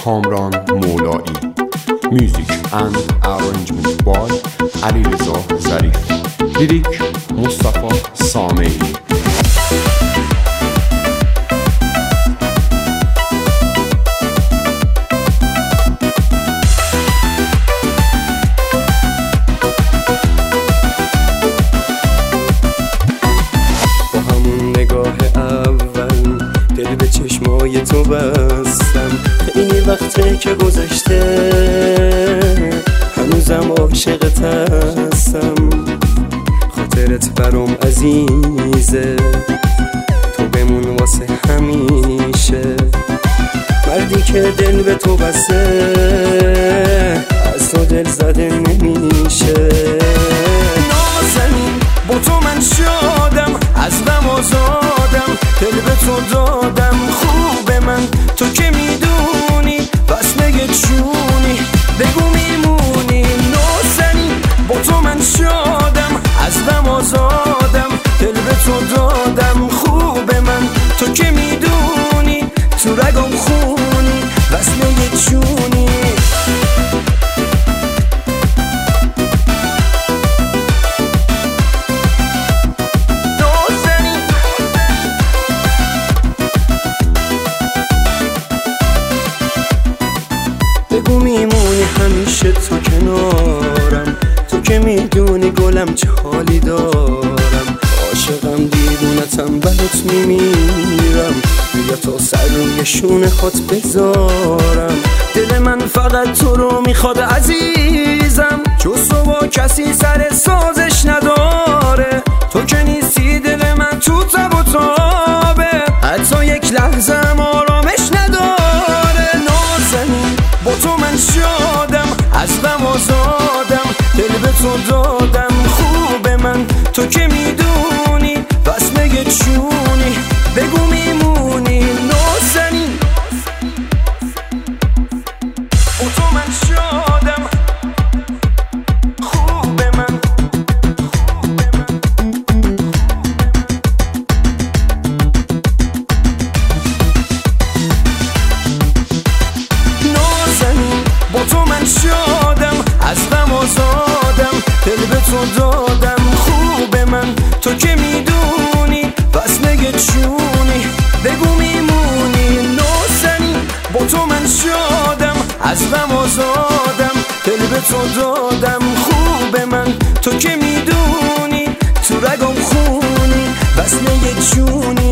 کامران مولایی. Music and arrangement by علیرضا ظریفی. لیریک مصطفی سامعی. چشمای تو بستم، خیلی وقته که گذشته، هنوزم عاشقت هستم. خاطرت برام عزیزه، تو بمون واسه همیشه. مردی که دل به تو بسته، از تو دل زده نمیشه. نازنین با تو من شادم، از غم آزادم، دل به تو دادم. خوبه من تو که میدونی، بس نگه چونی بگو میمونی. نازنین با تو من شادم، از غم آزادم، دل به تو دادم. خوبه من تو که میدونی، تو رگم خونی، بس نگه چونی. بگو میمونی همیشه تو کنارم، تو که میدونی گلم چه حالی دارم. عاشقم دیوونتم برات میمیرم، بیا تا سر روی شونه خات بذارم. دل من فقط تو رو میخواد عزیزم، جز تو با کسی سر سازش نداره. تو که نیستی دل من تو تب و تابه، حتی یک لحظه آرامش نداره. نازنین با تو من شادم، از غم آزادم، دل به تو دادم. خوبه من تو که میدونی، بس نگه چونی بگو میمونی. نازنین با تو من شادم، خوبه من. نازنین با تو من شادم، از غم آزادم، دل به تو دادم. خوبه من تو که میدونی، بس نگه چونی بگو میمونی. نازنین با تو من شادم، از غم آزادم، دل به تو دادم. خوبه من تو که میدونی، تو رگم خونی، بس نگه چونی.